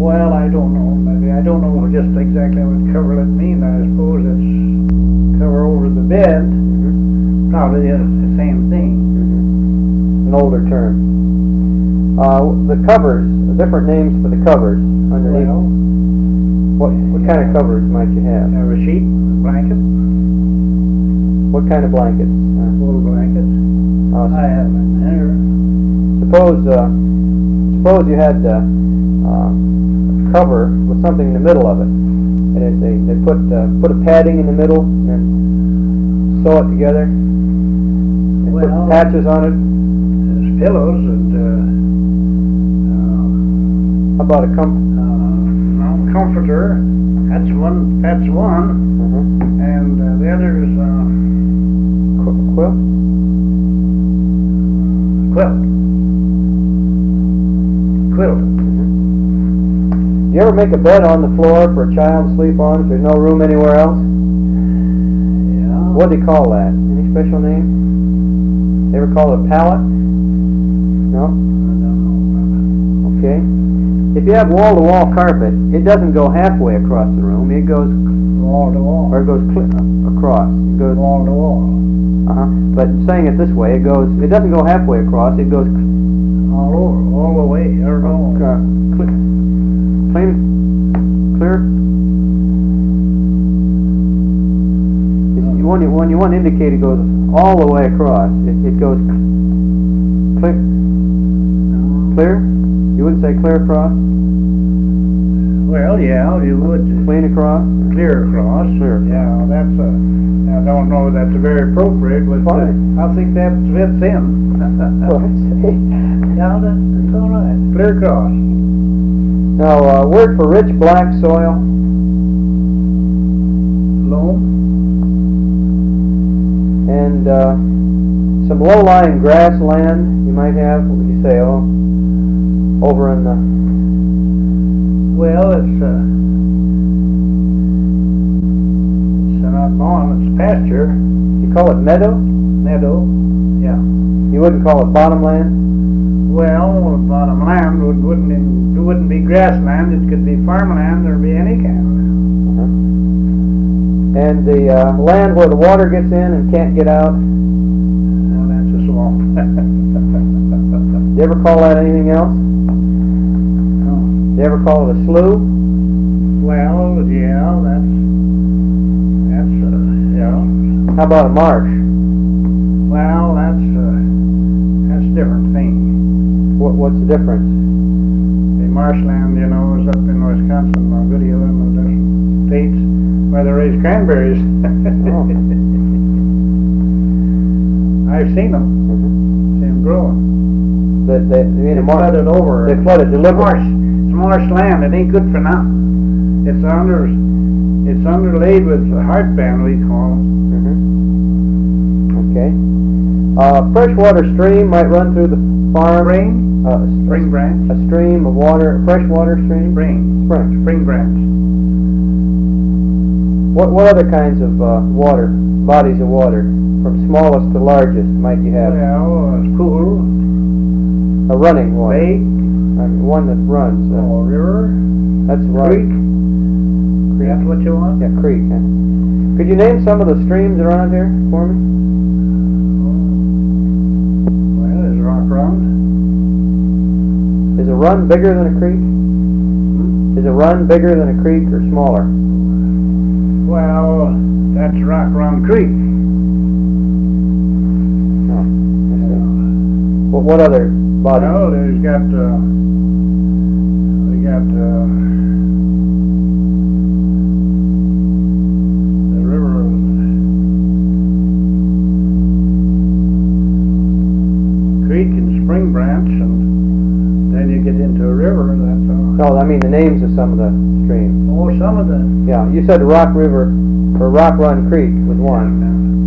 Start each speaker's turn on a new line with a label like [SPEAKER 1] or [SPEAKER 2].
[SPEAKER 1] Well, I don't know. Maybe I don't know just exactly what coverlet means. I suppose it's cover over the bed.
[SPEAKER 2] Mm-hmm.
[SPEAKER 1] Probably is the same thing.
[SPEAKER 2] Mm-hmm. An older term. The covers, different names for the covers underneath.
[SPEAKER 1] Well,
[SPEAKER 2] what kind of covers might you have?
[SPEAKER 1] Have a sheet, a blanket,
[SPEAKER 2] What kind of blankets?
[SPEAKER 1] wool blankets. I have them in there.
[SPEAKER 2] Suppose you had a cover with something in the middle of it, and they put a padding in the middle and then sew it together. They put patches on it.
[SPEAKER 1] There's pillows and
[SPEAKER 2] How about a
[SPEAKER 1] comforter. That's one. And the other is
[SPEAKER 2] quilt.
[SPEAKER 1] Quilt.
[SPEAKER 2] Do you ever make a bed on the floor for a child to sleep on if there's no room anywhere else?
[SPEAKER 1] Yeah.
[SPEAKER 2] What do you call that? Any special name? You ever call it a pallet? No?
[SPEAKER 1] I don't know.
[SPEAKER 2] Okay. If you have wall-to-wall carpet, it doesn't go halfway across the room. It goes
[SPEAKER 1] Wall to wall.
[SPEAKER 2] or it goes across. It goes
[SPEAKER 1] Wall to wall.
[SPEAKER 2] But saying it this way, it doesn't go halfway across. It goes
[SPEAKER 1] All over, all the way. Or no.
[SPEAKER 2] clear. When you want to indicate it goes all the way across, it goes clear. You wouldn't say clear across?
[SPEAKER 1] Well, yeah, you would.
[SPEAKER 2] Clean across?
[SPEAKER 1] Clear across.
[SPEAKER 2] Clear across.
[SPEAKER 1] Yeah, that's a. I don't know if that's very appropriate, but
[SPEAKER 2] Fine.
[SPEAKER 1] I think that fits in. Yeah, that's all right. Clear across.
[SPEAKER 2] Now, word for rich black soil?
[SPEAKER 1] Loam.
[SPEAKER 2] And some low-lying grassland you might have. What would you say? Over in the...
[SPEAKER 1] Well, it's not lawn, it's pasture.
[SPEAKER 2] You call it meadow?
[SPEAKER 1] Meadow. Yeah.
[SPEAKER 2] You wouldn't call it bottomland?
[SPEAKER 1] Well, bottom land wouldn't be grassland. It could be farmland or be any kind of land.
[SPEAKER 2] And the land where the water gets in and can't get out?
[SPEAKER 1] Well, that's a swamp.
[SPEAKER 2] You ever call that anything else?
[SPEAKER 1] No.
[SPEAKER 2] You ever call it a slough?
[SPEAKER 1] Well, yeah, that's yeah.
[SPEAKER 2] How about a marsh?
[SPEAKER 1] Well, that's a different thing.
[SPEAKER 2] What's the difference?
[SPEAKER 1] The marshland, is up in Wisconsin or Goodyear and the different states where they raise cranberries.
[SPEAKER 2] Oh.
[SPEAKER 1] I've seen them. Seen them growing.
[SPEAKER 2] They
[SPEAKER 1] flooded over.
[SPEAKER 2] They flooded deliberately.
[SPEAKER 1] It's marshland. It ain't good for nothing. It's underlaid with heartband, we call them.
[SPEAKER 2] Okay. Freshwater stream might run through the farm.
[SPEAKER 1] Spring branch.
[SPEAKER 2] A stream of water, freshwater stream?
[SPEAKER 1] Spring branch.
[SPEAKER 2] What other kinds of bodies of water, from smallest to largest, might you have?
[SPEAKER 1] Well, a pool.
[SPEAKER 2] A running water.
[SPEAKER 1] Lake.
[SPEAKER 2] One that runs.
[SPEAKER 1] River.
[SPEAKER 2] That's right.
[SPEAKER 1] Creek. That's what you want?
[SPEAKER 2] Yeah, creek. Huh? Could you name some of the streams around here for me?
[SPEAKER 1] Well, there's Rock Run.
[SPEAKER 2] Is a run bigger than a creek? Is a run bigger than a creek or smaller?
[SPEAKER 1] Well, that's Rock Run Creek.
[SPEAKER 2] No. What other bodies?
[SPEAKER 1] Well, we got the river, creek and Spring Branch, and then you get into a river. That's all.
[SPEAKER 2] No, I mean the names of some of the streams.
[SPEAKER 1] Oh, some of the.
[SPEAKER 2] Yeah, you said Rock River or Rock Run Creek was one.